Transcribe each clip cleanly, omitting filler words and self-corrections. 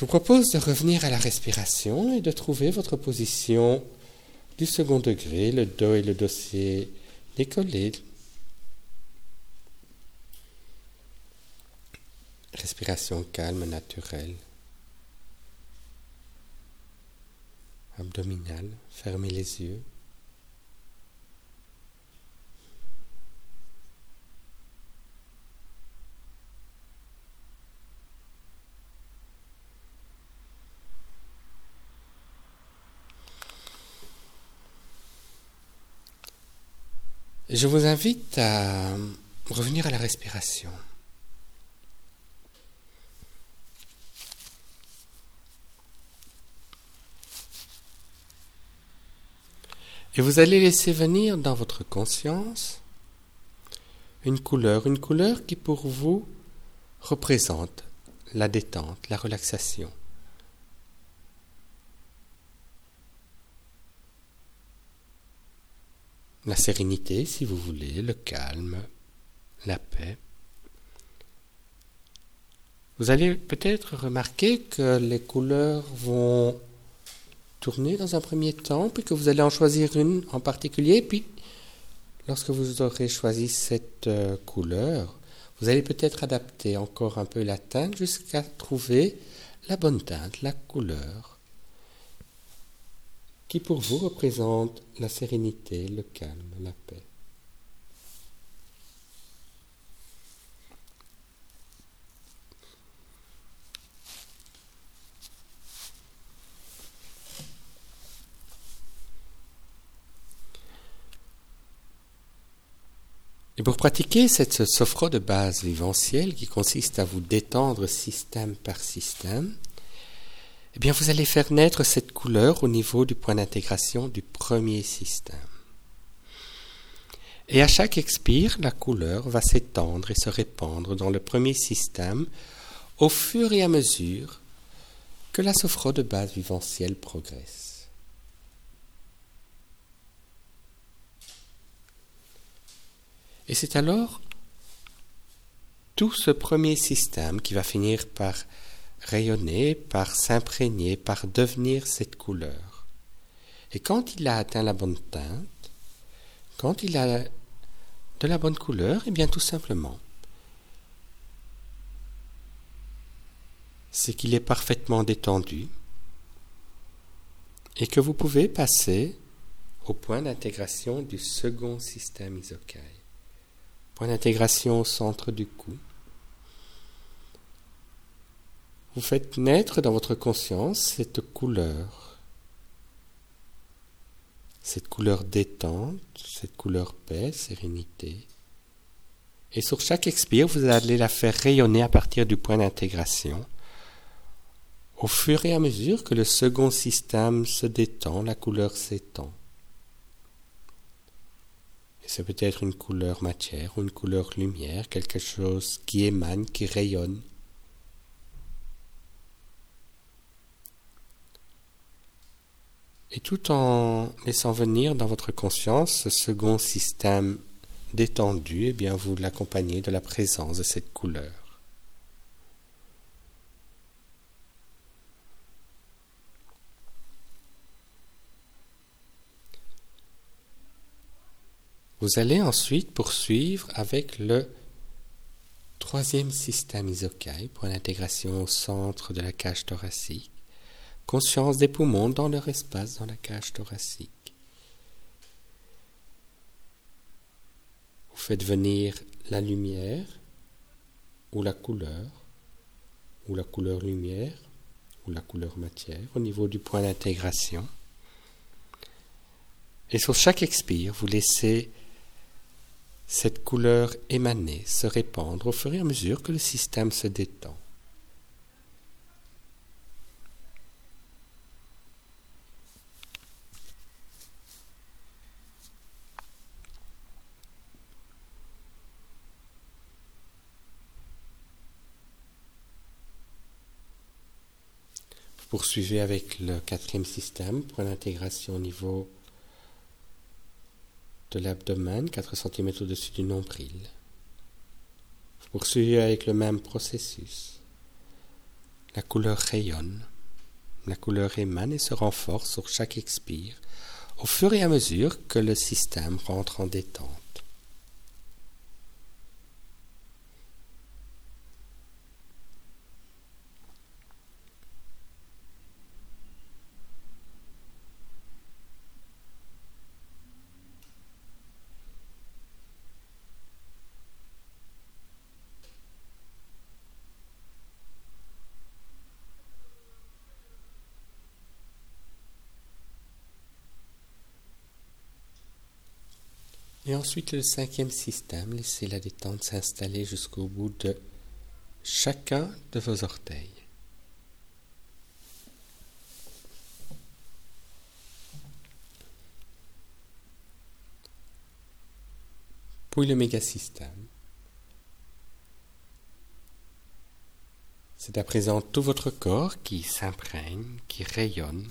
vous propose de revenir à la respiration et de trouver votre position du second degré, le dos et le dossier décollés. Respiration calme, naturelle. Abdominale, fermez les yeux. Je vous invite à revenir à la respiration. Et vous allez laisser venir dans votre conscience une couleur qui pour vous représente la détente, la relaxation. La sérénité, si vous voulez, le calme, la paix. Vous allez peut-être remarquer que les couleurs vont tourner dans un premier temps, puis que vous allez en choisir une en particulier, puis lorsque vous aurez choisi cette couleur, vous allez peut-être adapter encore un peu la teinte jusqu'à trouver la bonne teinte, la couleur, qui pour vous représente la sérénité, le calme, la paix. Et pour pratiquer cette sophro de base vivencielle qui consiste à vous détendre système par système, eh bien vous allez faire naître cette couleur au niveau du point d'intégration du premier système. Et à chaque expire, la couleur va s'étendre et se répandre dans le premier système au fur et à mesure que la sophro de base vivencielle progresse. Et c'est alors tout ce premier système qui va finir par rayonner, par s'imprégner, par devenir cette couleur. Et quand il a atteint la bonne teinte, quand il a de la bonne couleur, eh bien tout simplement, c'est qu'il est parfaitement détendu et que vous pouvez passer au point d'intégration du second système Isokai. Point d'intégration au centre du cou. Vous faites naître dans votre conscience cette couleur détente, cette couleur paix, sérénité. Et sur chaque expire, vous allez la faire rayonner à partir du point d'intégration. Au fur et à mesure que le second système se détend, la couleur s'étend. Et c'est peut-être une couleur matière ou une couleur lumière, quelque chose qui émane, qui rayonne. Et tout en laissant venir dans votre conscience ce second système détendu, eh bien vous l'accompagnez de la présence de cette couleur. Vous allez ensuite poursuivre avec le troisième système Isokai, point d'intégration au centre de la cage thoracique. Conscience des poumons dans leur espace dans la cage thoracique. Vous faites venir la lumière ou la couleur lumière ou la couleur matière au niveau du point d'intégration. Et sur chaque expire, vous laissez cette couleur émaner, se répandre au fur et à mesure que le système se détend. Vous poursuivez avec le quatrième système, point d'intégration au niveau de l'abdomen, 4 cm au-dessus du nombril. Vous poursuivez avec le même processus. La couleur rayonne, la couleur émane et se renforce sur chaque expire, au fur et à mesure que le système rentre en détente. Et ensuite le cinquième système, laissez la détente s'installer jusqu'au bout de chacun de vos orteils. Puis le mégasystème. C'est à présent tout votre corps qui s'imprègne, qui rayonne,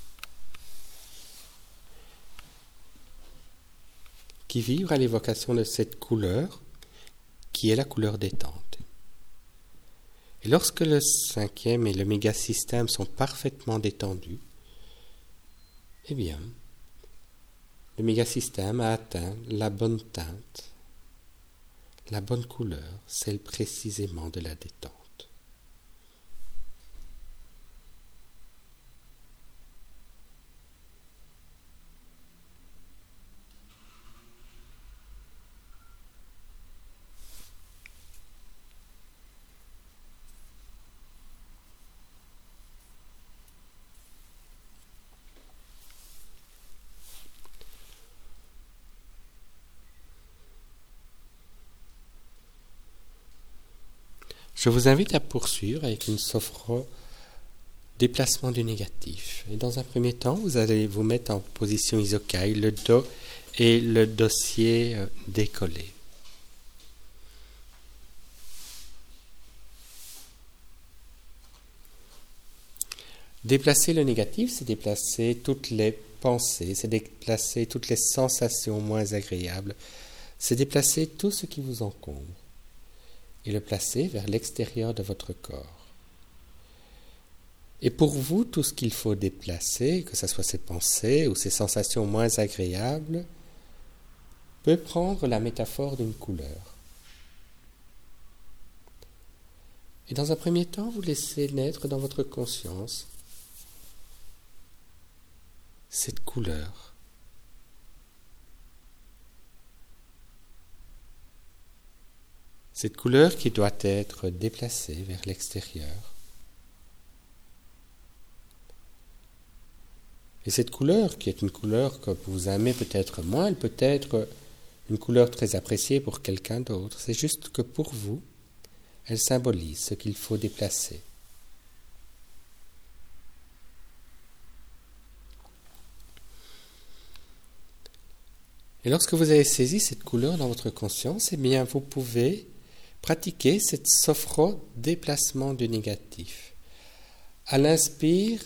qui vibre à l'évocation de cette couleur qui est la couleur détente. Et lorsque le cinquième et le mégasystème sont parfaitement détendus, eh bien, le mégasystème a atteint la bonne teinte, la bonne couleur, celle précisément de la détente. Je vous invite à poursuivre avec une sophro déplacement du négatif. Et dans un premier temps, vous allez vous mettre en position isokai, le dos et le dossier décollé. Déplacer le négatif, c'est déplacer toutes les pensées, c'est déplacer toutes les sensations moins agréables, c'est déplacer tout ce qui vous encombre et le placer vers l'extérieur de votre corps. Et pour vous, tout ce qu'il faut déplacer, que ce soit ces pensées ou ces sensations moins agréables, peut prendre la métaphore d'une couleur. Et dans un premier temps, vous laissez naître dans votre conscience cette couleur. Cette couleur qui doit être déplacée vers l'extérieur. Et cette couleur, qui est une couleur que vous aimez peut-être moins, elle peut être une couleur très appréciée pour quelqu'un d'autre. C'est juste que pour vous, elle symbolise ce qu'il faut déplacer. Et lorsque vous avez saisi cette couleur dans votre conscience, eh bien, vous pouvez pratiquer cette sophro-déplacement du négatif. À l'inspire,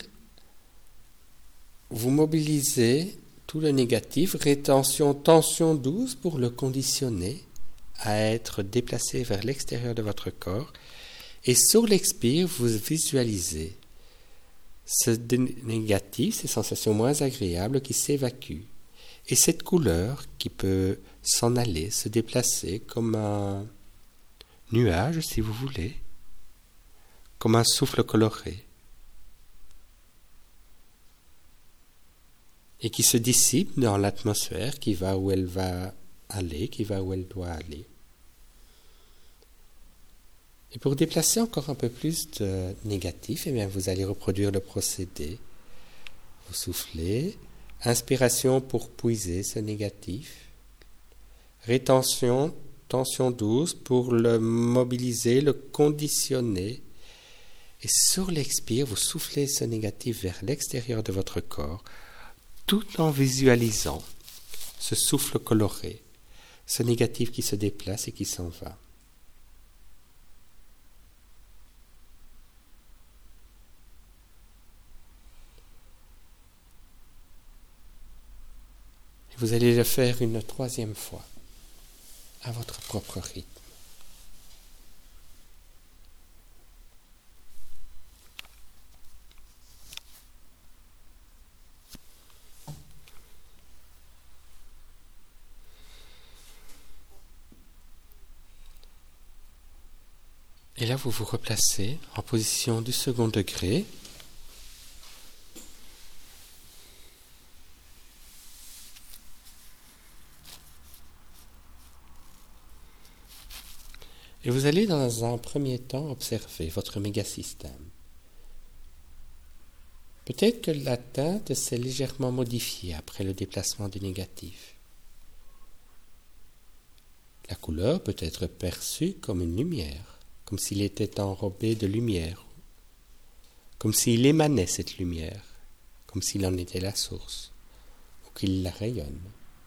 vous mobilisez tout le négatif, rétention, tension douce pour le conditionner à être déplacé vers l'extérieur de votre corps. Et sur l'expire, vous visualisez ce négatif, ces sensations moins agréables qui s'évacuent. Et cette couleur qui peut s'en aller, se déplacer comme un nuage, si vous voulez, comme un souffle coloré, et qui se dissipe dans l'atmosphère, qui va où elle va aller, qui va où elle doit aller. Et pour déplacer encore un peu plus de négatif, eh bien, vous allez reproduire le procédé. Vous soufflez. Inspiration pour puiser ce négatif. Rétention, tension douce pour le mobiliser, le conditionner. Et sur l'expire, vous soufflez ce négatif vers l'extérieur de votre corps, tout en visualisant ce souffle coloré, ce négatif qui se déplace et qui s'en va. Vous allez le faire une troisième fois, à votre propre rythme. Et là, vous vous replacez en position du second degré. Et vous allez dans un premier temps observer votre mégasystème. Peut-être que la teinte s'est légèrement modifiée après le déplacement du négatif. La couleur peut être perçue comme une lumière, comme s'il était enrobé de lumière, comme s'il émanait cette lumière, comme s'il en était la source, ou qu'il la rayonne.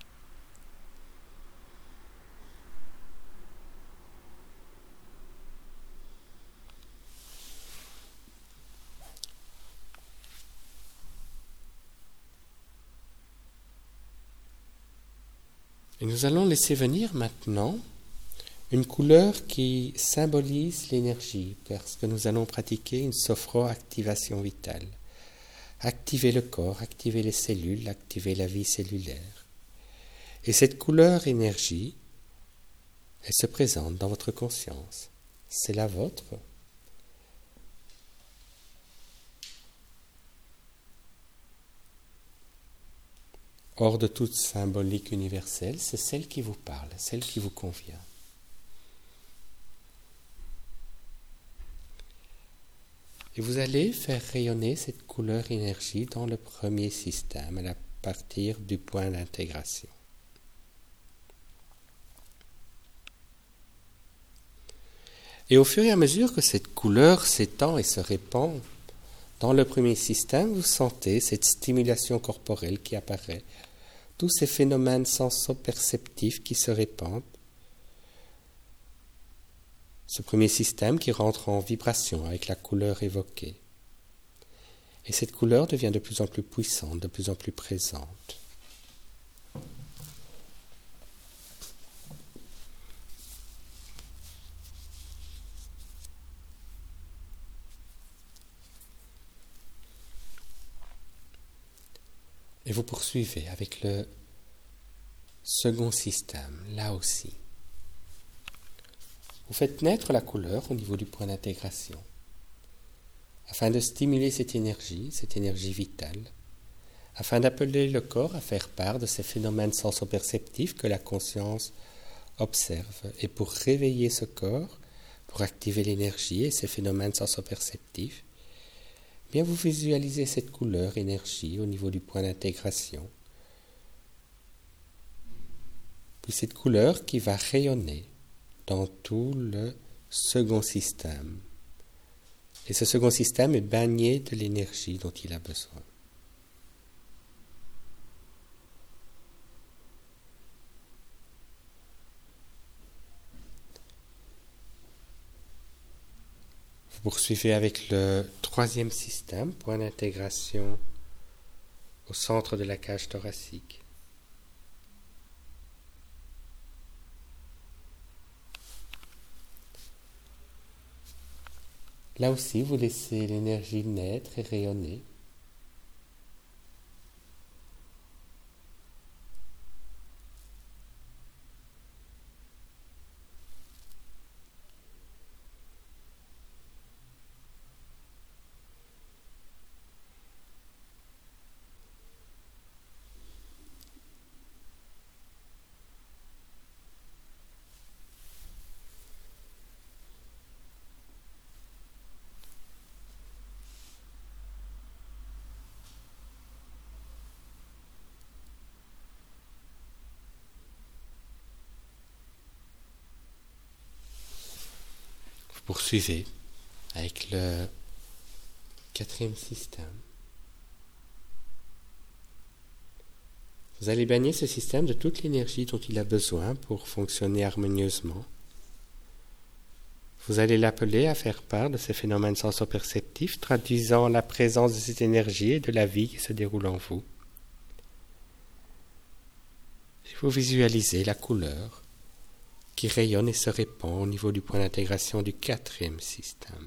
Et nous allons laisser venir maintenant une couleur qui symbolise l'énergie, parce que nous allons pratiquer une sophroactivation vitale. Activer le corps, activer les cellules, activer la vie cellulaire. Et cette couleur énergie, elle se présente dans votre conscience. C'est la vôtre. Hors de toute symbolique universelle, c'est celle qui vous parle, celle qui vous convient. Et vous allez faire rayonner cette couleur énergie dans le premier système, à partir du point d'intégration. Et au fur et à mesure que cette couleur s'étend et se répand dans le premier système, vous sentez cette stimulation corporelle qui apparaît, tous ces phénomènes sensoperceptifs qui se répandent. Ce premier système qui rentre en vibration avec la couleur évoquée. Et cette couleur devient de plus en plus puissante, de plus en plus présente. Et vous poursuivez avec le second système, là aussi. Vous faites naître la couleur au niveau du point d'intégration, afin de stimuler cette énergie vitale, afin d'appeler le corps à faire part de ces phénomènes sensoperceptifs que la conscience observe, et pour réveiller ce corps, pour activer l'énergie et ces phénomènes sensoperceptifs, bien vous visualisez cette couleur énergie au niveau du point d'intégration, puis cette couleur qui va rayonner dans tout le second système. Et ce second système est baigné de l'énergie dont il a besoin. Vous poursuivez avec le troisième système, point d'intégration au centre de la cage thoracique. Là aussi, vous laissez l'énergie naître et rayonner. Poursuivez avec le quatrième système. Vous allez baigner ce système de toute l'énergie dont il a besoin pour fonctionner harmonieusement. Vous allez l'appeler à faire part de ces phénomènes sensoperceptifs, traduisant la présence de cette énergie et de la vie qui se déroule en vous. Et vous visualisez la couleur qui rayonne et se répand au niveau du point d'intégration du quatrième système.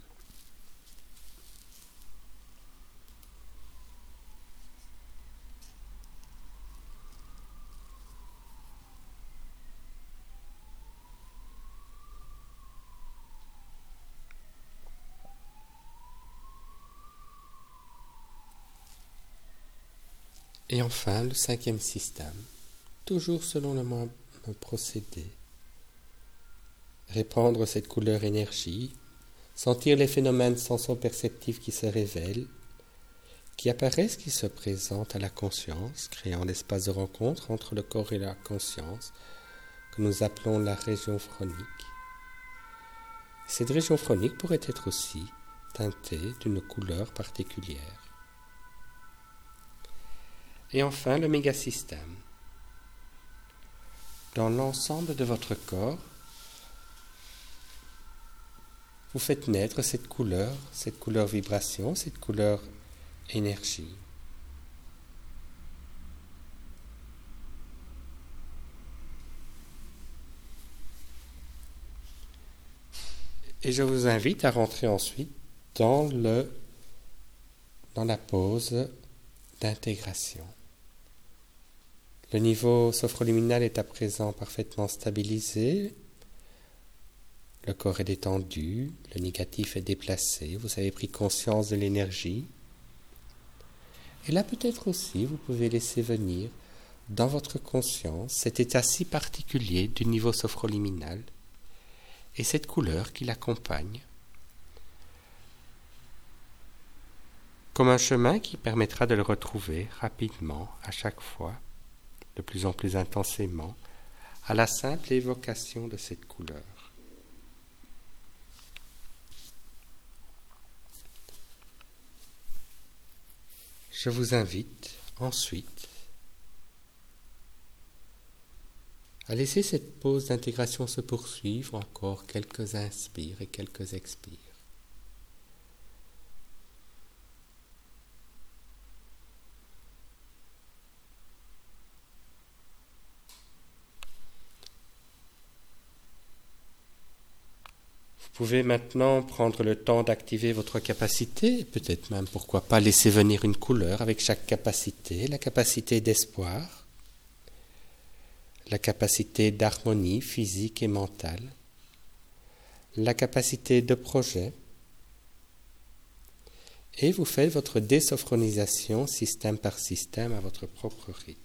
Et enfin, le 5e système, toujours selon le même procédé. Répandre cette couleur énergie, sentir les phénomènes senso-perceptifs qui se révèlent, qui apparaissent, qui se présentent à la conscience, créant l'espace de rencontre entre le corps et la conscience, que nous appelons la région phronique. Cette région phronique pourrait être aussi teintée d'une couleur particulière. Et enfin, le mégasystème. Dans l'ensemble de votre corps, vous faites naître cette couleur vibration, cette couleur énergie. Et je vous invite à rentrer ensuite dans la pause d'intégration. Le niveau sophroliminal est à présent parfaitement stabilisé. Le corps est détendu, le négatif est déplacé, vous avez pris conscience de l'énergie. Et là peut-être aussi, vous pouvez laisser venir dans votre conscience cet état si particulier du niveau sophroliminal et cette couleur qui l'accompagne, comme un chemin qui permettra de le retrouver rapidement, à chaque fois, de plus en plus intensément, à la simple évocation de cette couleur. Je vous invite ensuite à laisser cette pause d'intégration se poursuivre encore quelques inspires et quelques expires. Vous pouvez maintenant prendre le temps d'activer votre capacité, peut-être même, pourquoi pas, laisser venir une couleur avec chaque capacité, la capacité d'espoir, la capacité d'harmonie physique et mentale, la capacité de projet, et vous faites votre désophronisation système par système à votre propre rythme.